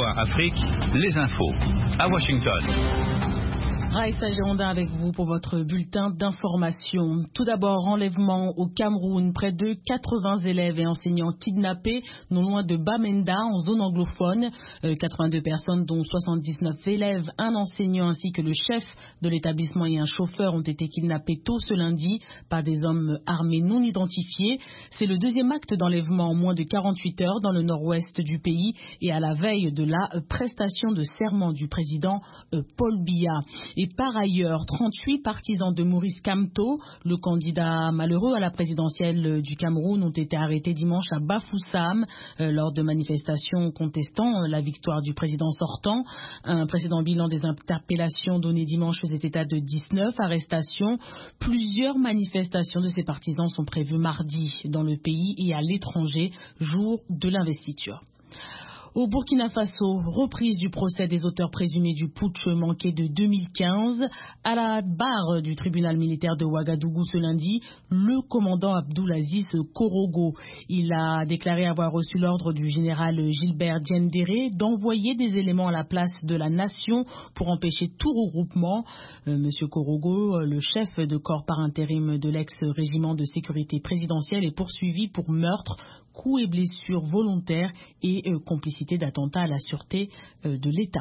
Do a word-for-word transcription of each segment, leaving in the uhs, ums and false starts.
A Afrique, les infos. À Washington. Raïssa Girondin avec vous pour votre bulletin d'information. Tout d'abord, enlèvement au Cameroun. Près de quatre-vingts élèves et enseignants kidnappés non loin de Bamenda en zone anglophone. Euh, quatre-vingt-deux personnes dont soixante-dix-neuf élèves, un enseignant ainsi que le chef de l'établissement et un chauffeur ont été kidnappés tôt ce lundi par des hommes armés non identifiés. C'est le deuxième acte d'enlèvement en moins de quarante-huit heures dans le nord-ouest du pays et à la veille de la euh, prestation de serment du président euh, Paul Biya. Et par ailleurs, trente-huit partisans de Maurice Kamto, le candidat malheureux à la présidentielle du Cameroun, ont été arrêtés dimanche à Bafoussam euh, lors de manifestations contestant la victoire du président sortant. Un précédent bilan des interpellations donné dimanche faisait état de dix-neuf arrestations. Plusieurs manifestations de ces partisans sont prévues mardi dans le pays et à l'étranger, jour de l'investiture. Au Burkina Faso, reprise du procès des auteurs présumés du putsch manqué de deux mille quinze. À la barre du tribunal militaire de Ouagadougou ce lundi, le commandant Abdoulaziz Korogo. Il a déclaré avoir reçu l'ordre du général Gilbert Diendéré d'envoyer des éléments à la place de la nation pour empêcher tout regroupement. Euh, Monsieur Korogo, le chef de corps par intérim de l'ex-régiment de sécurité présidentielle, est poursuivi pour meurtre, coups et blessures volontaires et euh, complicité d'attentats à la sûreté euh, de l'État.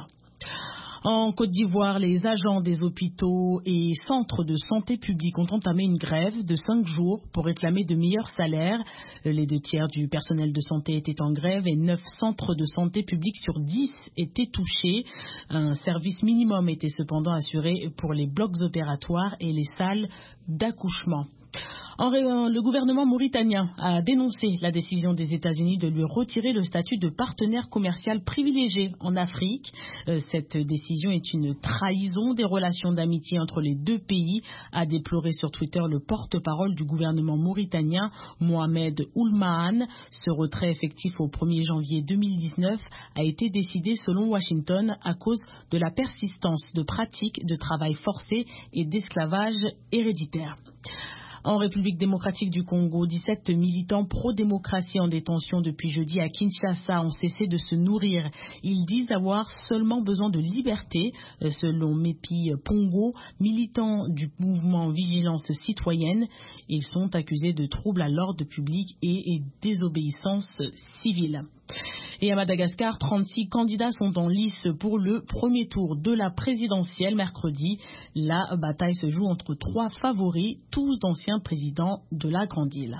En Côte d'Ivoire, les agents des hôpitaux et centres de santé publics ont entamé une grève de cinq jours pour réclamer de meilleurs salaires. Les deux tiers du personnel de santé étaient en grève et neuf centres de santé publics sur dix étaient touchés. Un service minimum était cependant assuré pour les blocs opératoires et les salles d'accouchement. En, le gouvernement mauritanien a dénoncé la décision des États-Unis de lui retirer le statut de partenaire commercial privilégié en Afrique. Euh, cette décision est une trahison des relations d'amitié entre les deux pays, a déploré sur Twitter le porte-parole du gouvernement mauritanien, Mohamed Oulmahane. Ce retrait effectif au premier janvier deux mille dix-neuf a été décidé selon Washington à cause de la persistance de pratiques de travail forcé et d'esclavage héréditaire. En République démocratique du Congo, dix-sept militants pro-démocratie en détention depuis jeudi à Kinshasa ont cessé de se nourrir. Ils disent avoir seulement besoin de liberté, selon Mepi Pongo, militant du mouvement Vigilance citoyenne. Ils sont accusés de troubles à l'ordre public et, et désobéissance civile. Et à Madagascar, trente-six candidats sont en lice pour le premier tour de la présidentielle mercredi. La bataille se joue entre trois favoris, tous d'anciens présidents de la Grande Île.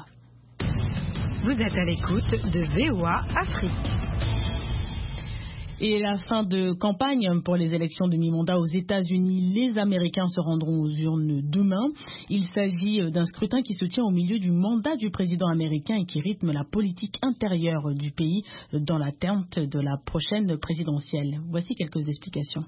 Vous êtes à l'écoute de V O A Afrique. Et la fin de campagne pour les élections de mi-mandat aux États-Unis, les Américains se rendront aux urnes demain. Il s'agit d'un scrutin qui se tient au milieu du mandat du président américain et qui rythme la politique intérieure du pays dans l'attente de la prochaine présidentielle. Voici quelques explications.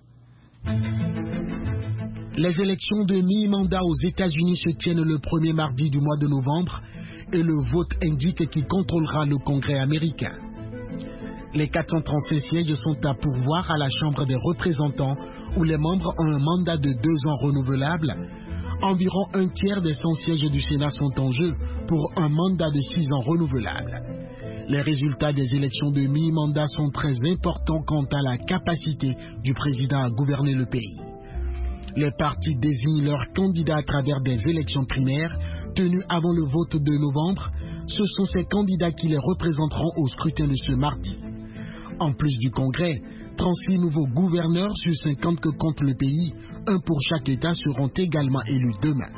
Les élections de mi-mandat aux États-Unis se tiennent le premier mardi du mois de novembre et le vote indique qui contrôlera le Congrès américain. Les quatre cent trente-cinq sièges sont à pourvoir à la Chambre des représentants où les membres ont un mandat de deux ans renouvelable. Environ un tiers des cent sièges du Sénat sont en jeu pour un mandat de six ans renouvelable. Les résultats des élections de mi-mandat sont très importants quant à la capacité du président à gouverner le pays. Les partis désignent leurs candidats à travers des élections primaires tenues avant le vote de novembre. Ce sont ces candidats qui les représenteront au scrutin de ce mardi. En plus du Congrès, trente-huit nouveaux gouverneurs sur cinquante que compte le pays, un pour chaque État, seront également élus demain.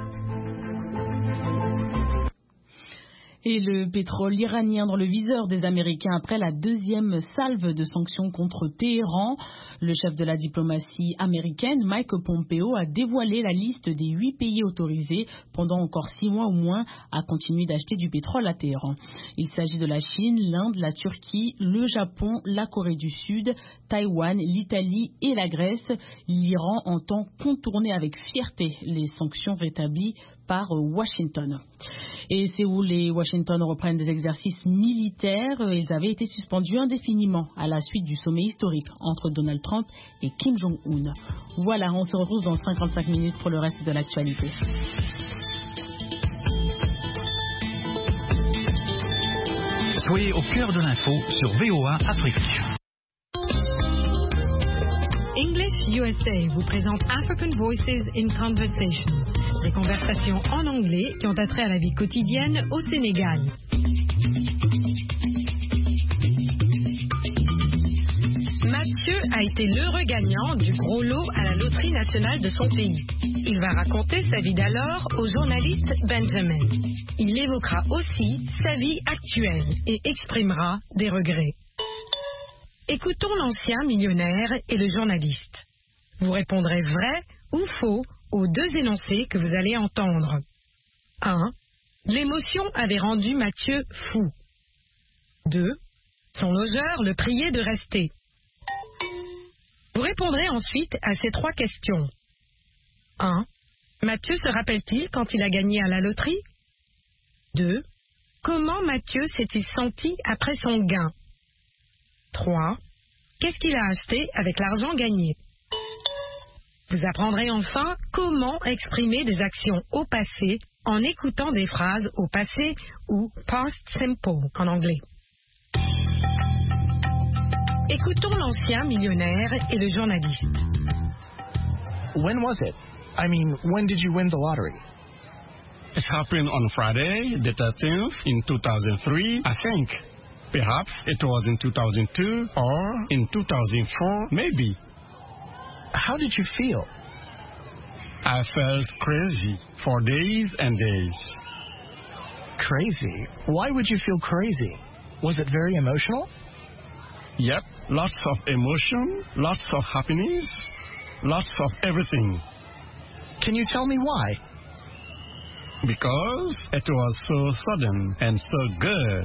Et le pétrole iranien dans le viseur des Américains après la deuxième salve de sanctions contre Téhéran. Le chef de la diplomatie américaine, Mike Pompeo, a dévoilé la liste des huit pays autorisés pendant encore six mois au moins à continuer d'acheter du pétrole à Téhéran. Il s'agit de la Chine, l'Inde, la Turquie, le Japon, la Corée du Sud, Taïwan, l'Italie et la Grèce. L'Iran entend contourner avec fierté les sanctions rétablies par Washington. Et c'est où les Washington reprennent des exercices militaires. Ils avaient été suspendus indéfiniment à la suite du sommet historique entre Donald Trump et Kim Jong-un. Voilà, on se retrouve dans cinquante-cinq minutes pour le reste de l'actualité. Soyez au cœur de l'info sur V O A Afrique. English U S A vous présente African Voices in Conversation, des conversations en anglais qui ont attrait à la vie quotidienne au Sénégal. Mathieu a été l'heureux gagnant du gros lot à la loterie nationale de son pays. Il va raconter sa vie d'alors au journaliste Benjamin. Il évoquera aussi sa vie actuelle et exprimera des regrets. Écoutons l'ancien millionnaire et le journaliste. Vous répondrez vrai ou faux aux deux énoncés que vous allez entendre. un. L'émotion avait rendu Mathieu fou. deux. Son logeur le priait de rester. Vous répondrez ensuite à ces trois questions. un. Mathieu se rappelle-t-il quand il a gagné à la loterie? deux. Comment Mathieu s'est-il senti après son gain? trois. Qu'est-ce qu'il a acheté avec l'argent gagné? Vous apprendrez enfin comment exprimer des actions au passé en écoutant des phrases au passé ou past simple en anglais. Écoutons l'ancien millionnaire et le journaliste. When was it? I mean, when did you win the lottery? It happened on Friday, the thirteenth, in two thousand three, I think. Perhaps it was in two thousand two or in two thousand four, maybe. How did you feel? I felt crazy for days and days. Crazy? Why would you feel crazy? Was it very emotional? Yep, lots of emotion, lots of happiness, lots of everything. Can you tell me why? Because it was so sudden and so good.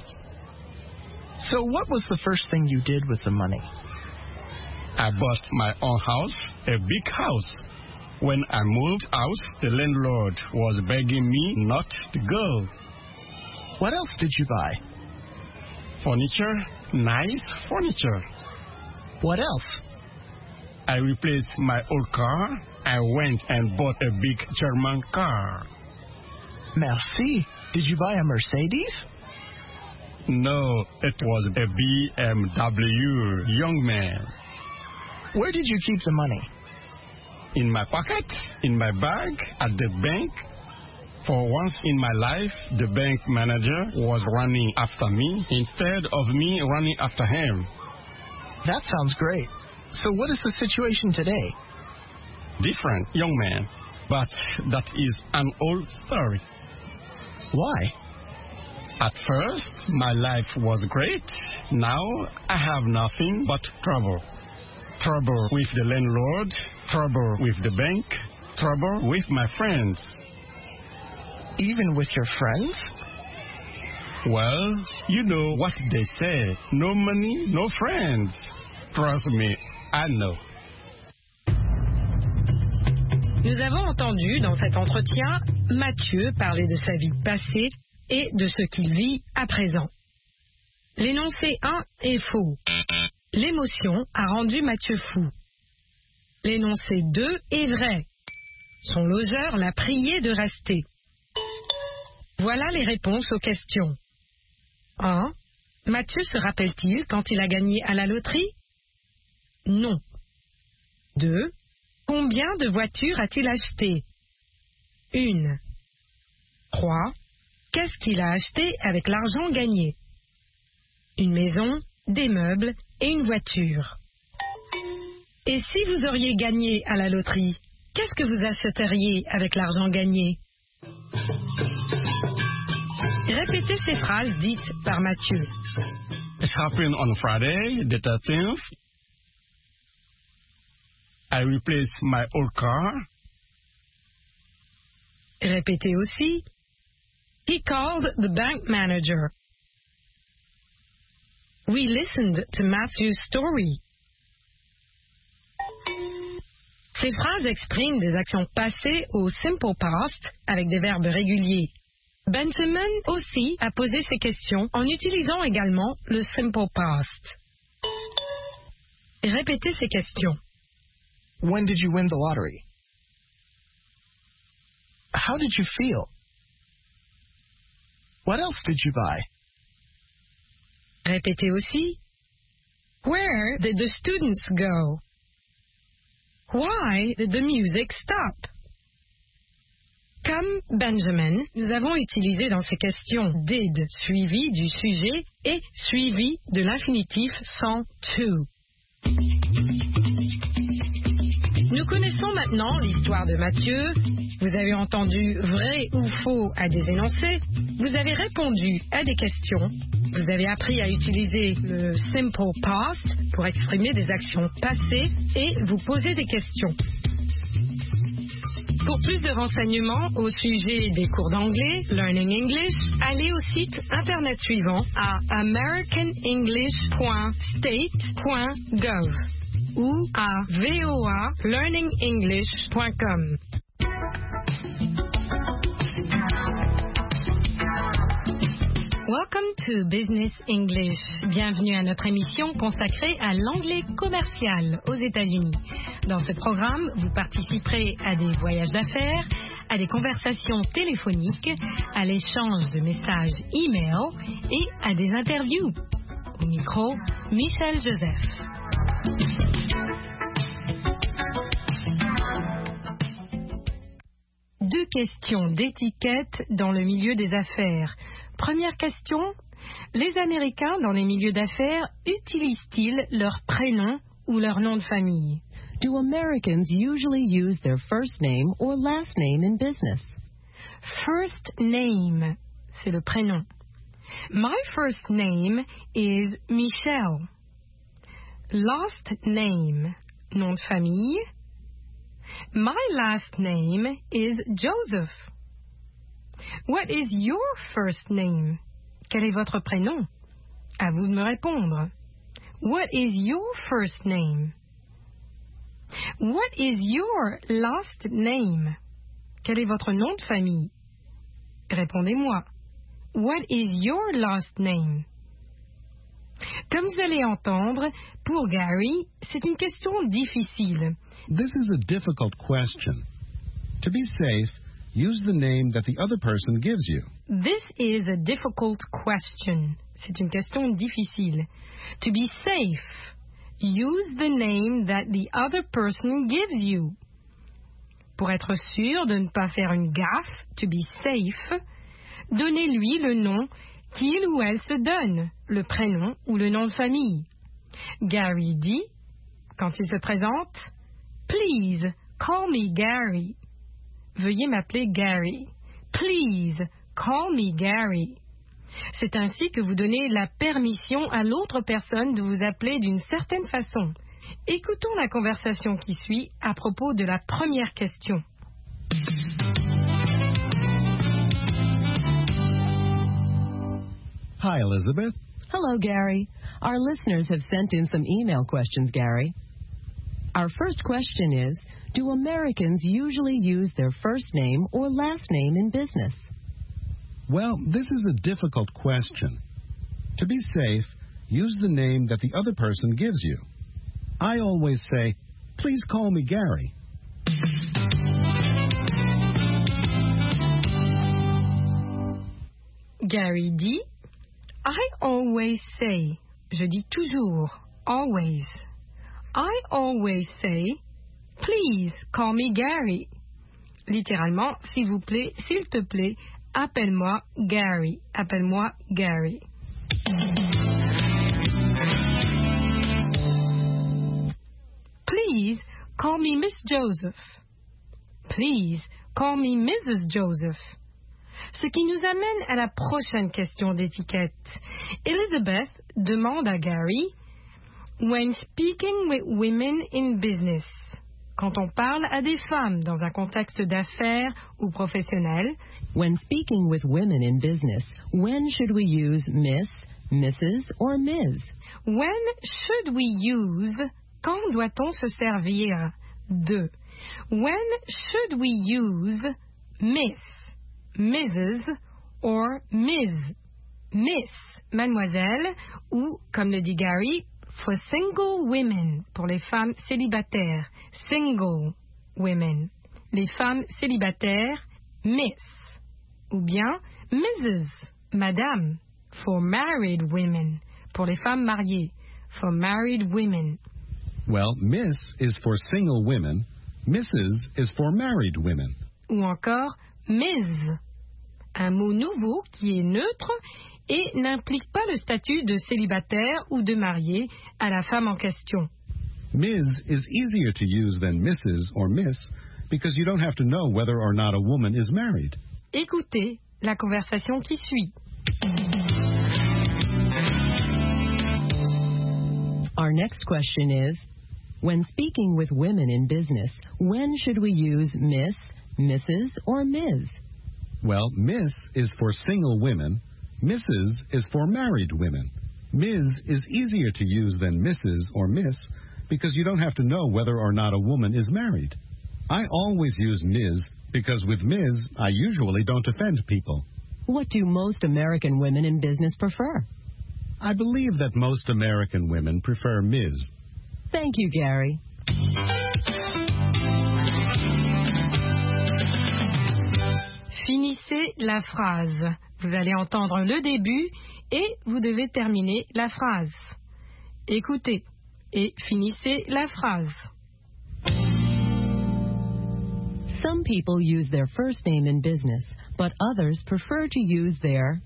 So what was the first thing you did with the money? I bought my own house, a big house. When I moved out, the landlord was begging me not to go. What else did you buy? Furniture, nice furniture. What else? I replaced my old car. I went and bought a big German car. Merci. Did you buy a Mercedes? No, it was a B M W, young man. Where did you keep the money? In my pocket, in my bag, at the bank. For once in my life, the bank manager was running after me instead of me running after him. That sounds great. So what is the situation today? Different, young man. But that is an old story. Why? At first, my life was great. Now, I have nothing but trouble. Trouble with the landlord, trouble with the bank, trouble with my friends. Even with your friends? Well, you know what they say. No money, no friends. Trust me, I know. Nous avons entendu dans cet entretien Mathieu parler de sa vie passée et de ce qu'il vit à présent. L'énoncé un est faux. L'émotion a rendu Mathieu fou. L'énoncé deux est vrai. Son logeur l'a prié de rester. Voilà les réponses aux questions. un. Mathieu se rappelle-t-il quand il a gagné à la loterie? Non. deux. Combien de voitures a-t-il acheté? Une. trois. Qu'est-ce qu'il a acheté avec l'argent gagné? Une maison, des meubles et une voiture. Et si vous auriez gagné à la loterie, qu'est-ce que vous achèteriez avec l'argent gagné? Répétez ces phrases dites par Mathieu. It happened on Friday, the thirteenth. I replaced my old car. Répétez aussi. He called the bank manager. We listened to Matthew's story. Ces phrases expriment des actions passées au simple past avec des verbes réguliers. Benjamin aussi a posé ces questions en utilisant également le simple past. Répétez ces questions. When did you win the lottery? How did you feel? What else did you buy? Répétez aussi. Where did the students go? Why did the music stop? Comme Benjamin, nous avons utilisé dans ces questions did suivi du sujet et suivi de l'infinitif sans to. Nous connaissons maintenant l'histoire de Mathieu. Vous avez entendu vrai ou faux à des énoncés. Vous avez répondu à des questions. Vous avez appris à utiliser le simple past pour exprimer des actions passées et vous poser des questions. Pour plus de renseignements au sujet des cours d'anglais, Learning English, allez au site internet suivant à american english point state point gov ou à voa learning english point com. Welcome to Business English. Bienvenue à notre émission consacrée à l'anglais commercial aux États-Unis. Dans ce programme, vous participerez à des voyages d'affaires, à des conversations téléphoniques, à l'échange de messages e-mail et à des interviews. Au micro, Michel Joseph. Deux questions d'étiquette dans le milieu des affaires. Première question, les Américains dans les milieux d'affaires utilisent-ils leur prénom ou leur nom de famille? Do Americans usually use their first name or last name in business? First name, c'est le prénom. My first name is Michelle. Last name, nom de famille. My last name is Joseph. What is your first name? Quel est votre prénom? À vous de me répondre. What is your first name? What is your last name? Quel est votre nom de famille? Répondez-moi. What is your last name? Comme vous allez entendre, pour Gary, c'est une question difficile. This is a difficult question. To be safe, use the name that the other person gives you. This is a difficult question. C'est une question difficile. To be safe, use the name that the other person gives you. Pour être sûr de ne pas faire une gaffe, to be safe, donnez-lui le nom qu'il ou elle se donne, le prénom ou le nom de famille. Gary dit, quand il se présente, Please, call me Gary. Veuillez m'appeler Gary. Please, call me Gary. C'est ainsi que vous donnez la permission à l'autre personne de vous appeler d'une certaine façon. Écoutons la conversation qui suit à propos de la première question. Hi, Elizabeth. Hello, Gary. Our listeners have sent in some email questions, Gary. Our first question is, do Americans usually use their first name or last name in business? Well, this is a difficult question. To be safe, use the name that the other person gives you. I always say, please call me Gary. Gary dit, I always say, je dis toujours, always. I always say, please call me Gary. Littéralement, s'il vous plaît, s'il te plaît, appelle-moi Gary. Appelle-moi Gary. Please call me Miss Joseph. Please call me Missus Joseph. Ce qui nous amène à la prochaine question d'étiquette. Elizabeth demande à Gary, when speaking with women in business, quand on parle à des femmes dans un contexte d'affaires ou professionnel, when speaking with women in business, when should we use Miss, Missus or Miz? When should we use, quand doit-on se servir de? When should we use Miss, Missus or Miz? Miss, mademoiselle, ou, comme le dit Gary, for single women, pour les femmes célibataires, single women. Les femmes célibataires, Miss. Ou bien Missus, madame, for married women, pour les femmes mariées, for married women. Well, Miss is for single women. Missus is for married women. Ou encore Miz, un mot nouveau qui est neutre et n'implique pas le statut de célibataire ou de marié à la femme en question. Miz is easier to use than Missus or Miss because you don't have to know whether or not a woman is married. Écoutez la conversation qui suit. Our next question is, when speaking with women in business, when should we use Miss, Missus, or Miz? Well, Miss is for single women. Missus is for married women. Miz is easier to use than Missus or Miss because you don't have to know whether or not a woman is married. I always use Miz because with Miz, I usually don't offend people. What do most American women in business prefer? I believe that most American women prefer Miz. Thank you, Gary. Finissez la phrase. Vous allez entendre le début et vous devez terminer la phrase. Écoutez et finissez la phrase. Some people use their first name in business, but others prefer to use their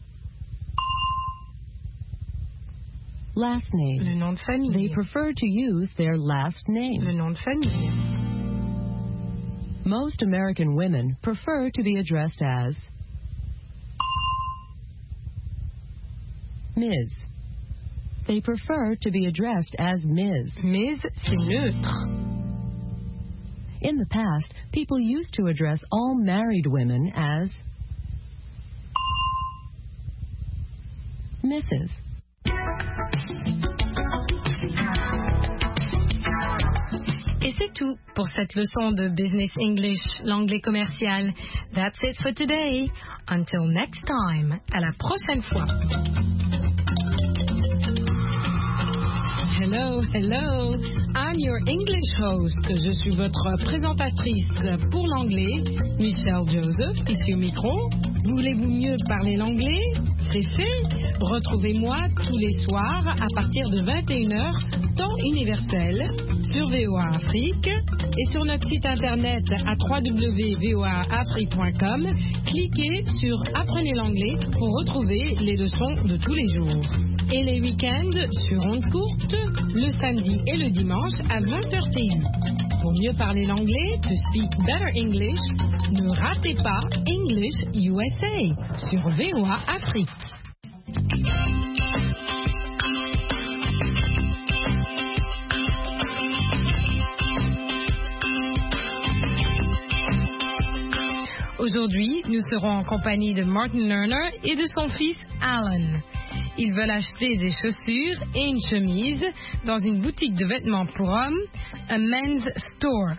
last name. Le nom de famille. They prefer to use their last name. Le nom de famille. Most American women prefer to be addressed as Miz. They prefer to be addressed as Miz. Miz, c'est neutre. In the past, people used to address all married women as Missus Et c'est tout pour cette leçon de Business English, l'anglais commercial. That's it for today. Until next time. À la prochaine fois. Hello, hello. I'm your English host. Je suis votre présentatrice pour l'anglais, Michelle Joseph, ici au micro. Voulez-vous mieux parler l'anglais? C'est fait. Retrouvez-moi tous les soirs à partir de vingt et une heures, temps universel, sur V O A Afrique et sur notre site internet à w w w point v o a afrique point com. Cliquez sur Apprenez l'anglais pour retrouver les leçons de tous les jours. Et les week-ends sur ondes courtes, le samedi et le dimanche à vingt heures T U. Pour mieux parler l'anglais, to speak better English, ne ratez pas English U S A sur V O A Afrique. Aujourd'hui, nous serons en compagnie de Martin Lerner et de son fils Alan. Ils veulent acheter des chaussures et une chemise dans une boutique de vêtements pour hommes, a men's store.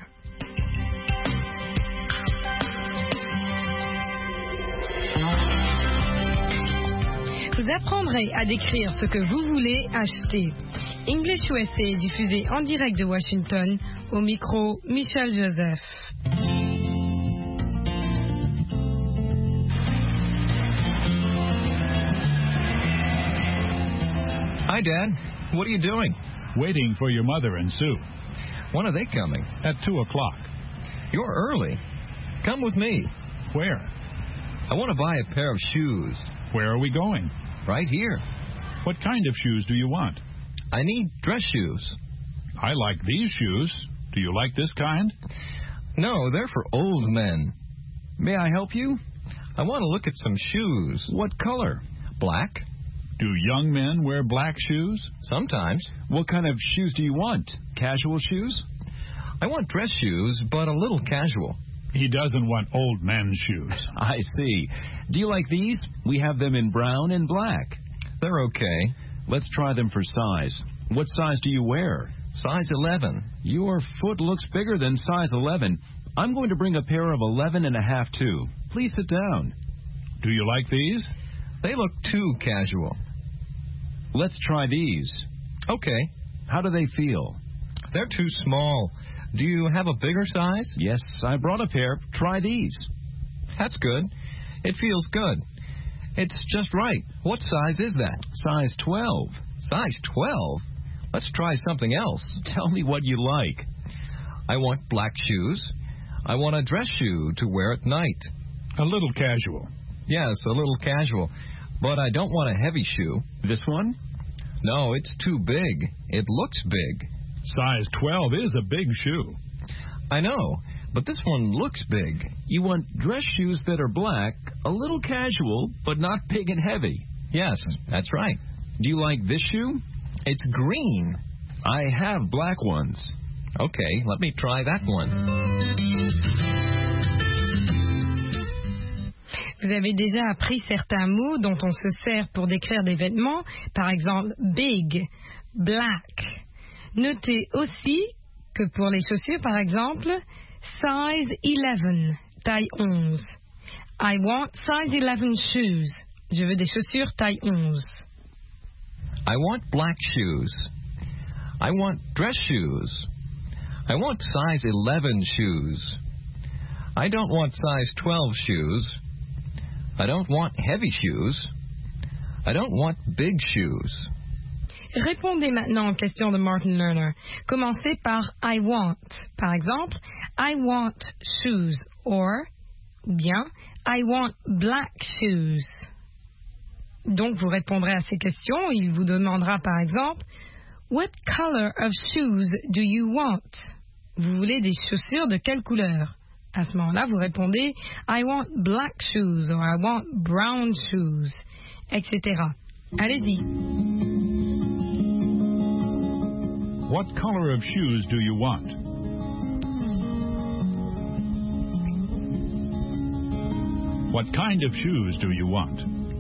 Vous apprendrez à décrire ce que vous voulez acheter. English U S A est diffusé en direct de Washington, au micro Michel Joseph. Hi, Dad. What are you doing? Waiting for your mother and Sue. When are they coming? At two o'clock. You're early. Come with me. Where? I want to buy a pair of shoes. Where are we going? Right here. What kind of shoes do you want? I need dress shoes. I like these shoes. Do you like this kind? No, they're for old men. May I help you? I want to look at some shoes. What color? Black. Do young men wear black shoes? Sometimes. What kind of shoes do you want? Casual shoes? I want dress shoes, but a little casual. He doesn't want old men's shoes. I see. Do you like these? We have them in brown and black. They're okay. Let's try them for size. What size do you wear? Size eleven. Your foot looks bigger than size eleven. I'm going to bring a pair of eleven and a half too. Please sit down. Do you like these? They look too casual. Let's try these. Okay. How do they feel? They're too small. Do you have a bigger size? Yes, I brought a pair. Try these. That's good. It feels good. It's just right. What size is that? Size twelve. Size twelve? Let's try something else. Tell me what you like. I want black shoes. I want a dress shoe to wear at night. A little casual. Yes, a little casual. But I don't want a heavy shoe. This one? No, it's too big. It looks big. Size twelve is a big shoe. I know, but this one looks big. You want dress shoes that are black, a little casual, but not big and heavy. Yes, that's right. Do you like this shoe? It's green. I have black ones. Okay, let me try that one. Vous avez déjà appris certains mots dont on se sert pour décrire des vêtements, par exemple big, black. Notez aussi que pour les chaussures, par exemple, size eleven, taille onze. I want size eleven shoes. Je veux des chaussures taille onze. I want black shoes. I want dress shoes. I want size eleven shoes. I don't want size twelve shoes. I don't want heavy shoes. I don't want big shoes. Répondez maintenant aux questions de Martin Lerner. Commencez par I want. Par exemple, I want shoes or bien I want black shoes. Donc vous répondrez à ces questions. Il vous demandera par exemple What color of shoes do you want? Vous voulez des chaussures de quelle couleur? À ce moment-là, vous répondez I want black shoes or I want brown shoes, et cetera. Allez-y. What color of shoes do you want? What kind of shoes do you want?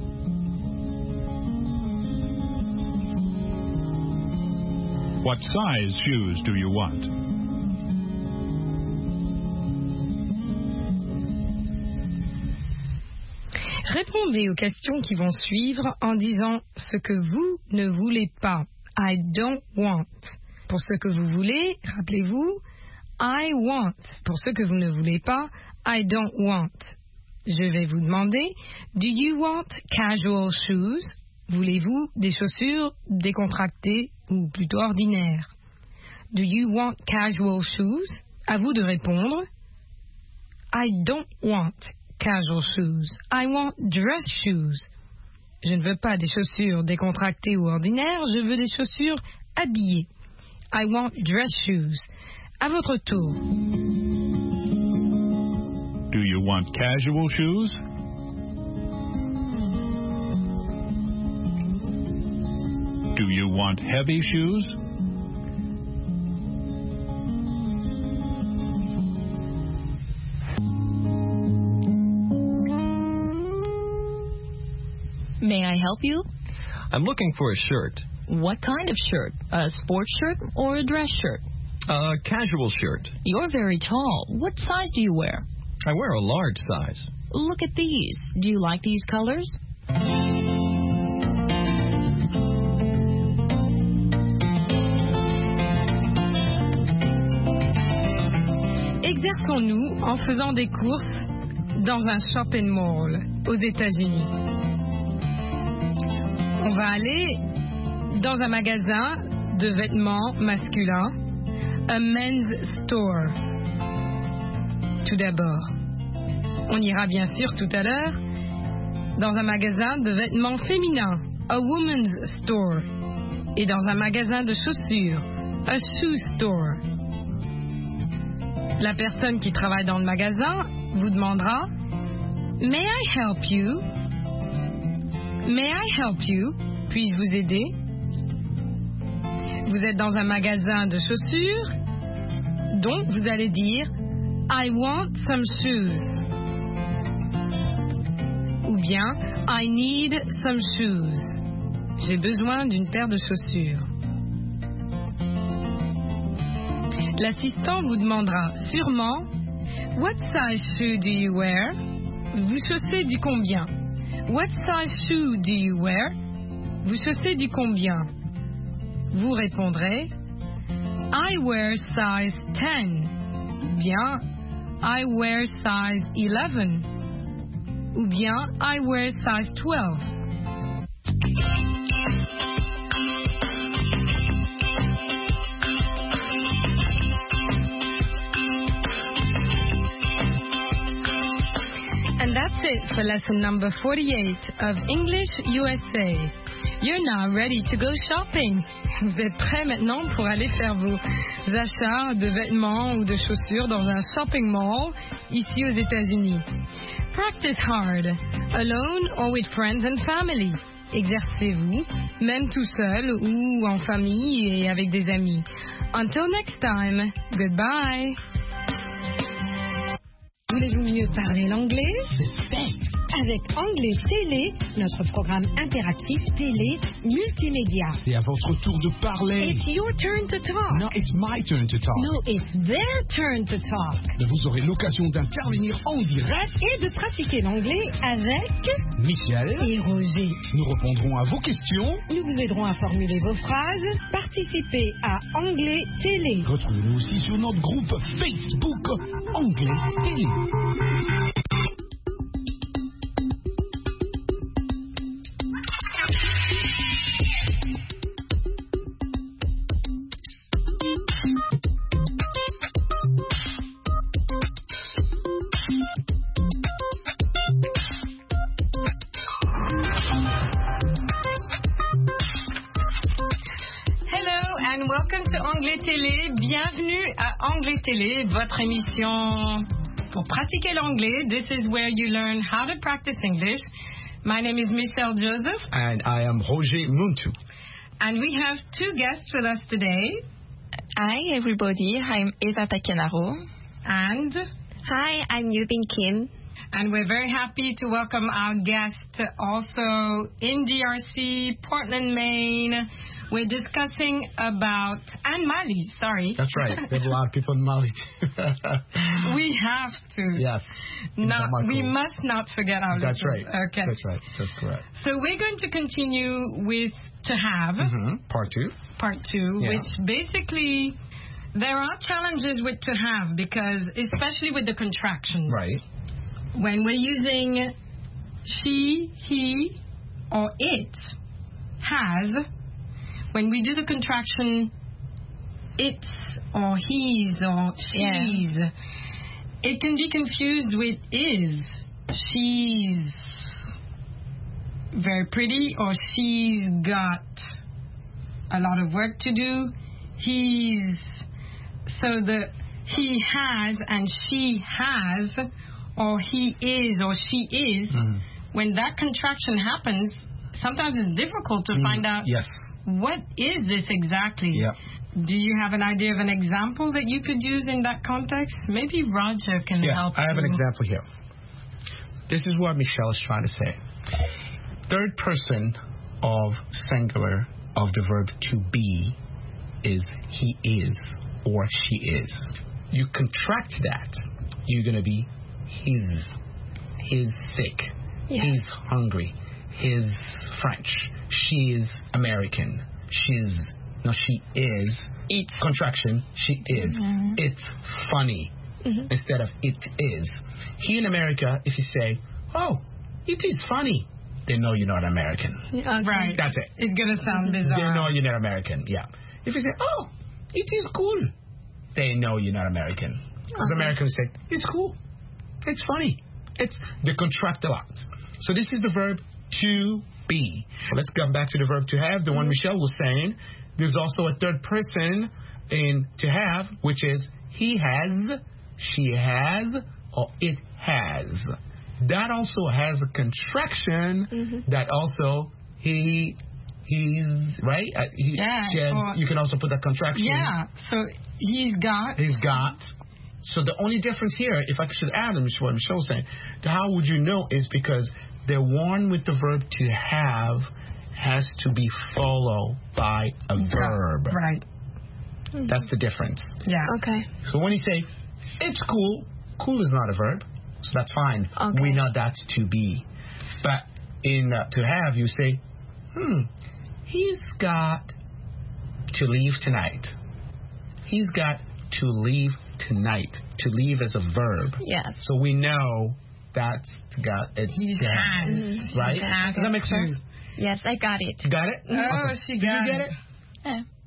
What size shoes do you want? Répondez aux questions qui vont suivre en disant ce que vous ne voulez pas. I don't want. Pour ce que vous voulez, rappelez-vous, I want. Pour ce que vous ne voulez pas, I don't want. Je vais vous demander, do you want casual shoes? Voulez-vous des chaussures décontractées ou plutôt ordinaires? Do you want casual shoes? À vous de répondre. I don't want casual shoes. I want dress shoes. Je ne veux pas des chaussures décontractées ou ordinaires, je veux des chaussures habillées. I want dress shoes. À votre tour. Do you want casual shoes? Do you want heavy shoes? May I help you? I'm looking for a shirt. What kind of shirt? A sports shirt or a dress shirt? A casual shirt. You're very tall. What size do you wear? I wear a large size. Look at these. Do you like these colors? Exerçons-nous en faisant des courses dans un shopping mall aux États-Unis. On va aller dans un magasin de vêtements masculins, a men's store. Tout d'abord, on ira bien sûr tout à l'heure dans un magasin de vêtements féminins, a woman's store, et dans un magasin de chaussures, a shoe store. La personne qui travaille dans le magasin vous demandera May I help you? May I help you? Puis-je vous aider? Vous êtes dans un magasin de chaussures, donc vous allez dire I want some shoes. Ou bien I need some shoes. J'ai besoin d'une paire de chaussures. L'assistant vous demandera sûrement What size shoe do you wear? Vous chaussez du combien? What size shoe do you wear? Vous chaussez du combien? Vous répondrez I wear size ten. Bien I wear size eleven. Ou bien I wear size twelve. it for lesson number forty-eight of English U S A. You're now ready to go shopping. Vous êtes prêts maintenant pour aller faire vos achats de vêtements ou de chaussures dans un shopping mall ici aux États-Unis. Practice hard, alone or with friends and family. Exercez-vous, même tout seul ou en famille et avec des amis. Until next time, goodbye. Voulez-vous mieux parler l'anglais? C'est fait! Avec Anglais Télé, notre programme interactif télé multimédia. C'est à votre tour de parler. It's your turn to talk. No, it's my turn to talk. No, it's their turn to talk. Vous aurez l'occasion d'intervenir en direct et de pratiquer l'anglais avec Michel et Roger. Nous répondrons à vos questions. Nous vous aiderons à formuler vos phrases. Participez à Anglais Télé. Retrouvez-nous aussi sur notre groupe Facebook Anglais Télé. Welcome to Anglais Télé. Bienvenue à Anglais Télé, votre émission pour pratiquer l'anglais. This is where you learn how to practice English. My name is Michelle Joseph. And I am Roger Muntu. And we have two guests with us today. Hi, everybody. I'm Eva Takenaro. And... Hi, I'm Yubin Kim. And we're very happy to welcome our guest also in D R C, Portland, Maine. We're discussing about, and Mali, sorry. That's right. There's a lot of people in Mali too. We have to. Yes. Not, we must not forget our That's listeners. right. Okay. That's right. That's correct. So we're going to continue with to have. Mm-hmm. Part two. Part two, yeah. which basically, there are challenges with to have because, especially with the contractions. Right. When we're using she, he, or it, has, when we do the contraction, it's or he's or she's, yeah. It can be confused with is. She's very pretty or she's got a lot of work to do. He's, so the he has and she has or he is or she is, mm. when that contraction happens, sometimes it's difficult to mm. find out yes. what is this exactly. Yep. Do you have an idea of an example that you could use in that context? Maybe Roger can yeah, help I have you. an example here. This is what Michelle is trying to say. Third person of singular of the verb to be is he is or she is. You contract that, you're going to be his. He's sick. Yeah. He's hungry. He's French. She is American. She's, no, she is. It. Contraction, she is. Mm-hmm. It's funny mm-hmm. instead of it is. Here in America, if you say, oh, it is funny, they know you're not American. Yeah, right. That's it. It's going to sound bizarre. They know you're not American, yeah. If you say, oh, it is cool, they know you're not American. Because okay. Americans say, it's cool. It's funny. It's, they contract a lot. So this is the verb to be. So let's come back to the verb to have, the one Michelle was saying. There's also a third person in to have, which is he has, she has, or it has. That also has a contraction mm-hmm. that also he, he's, right? Uh, he, yeah. has, or, you can also put that contraction. Yeah. So he's got. He's got. So the only difference here, if I should add what Michelle was saying, how would you know is because the one with the verb to have has to be followed by a verb. Right. That's the difference. Yeah. Okay. So when you say, it's cool, cool is not a verb, so that's fine. Okay. We know that's to be. But in uh, to have, you say, hmm, he's got to leave tonight. He's got to leave tonight. To leave as a verb. Yes. So we know that's got it's He has. Mm-hmm. Right? He has. Does that make sense? Yes, I got it. You got it? Oh, okay. she Did got you get it. it? Yeah.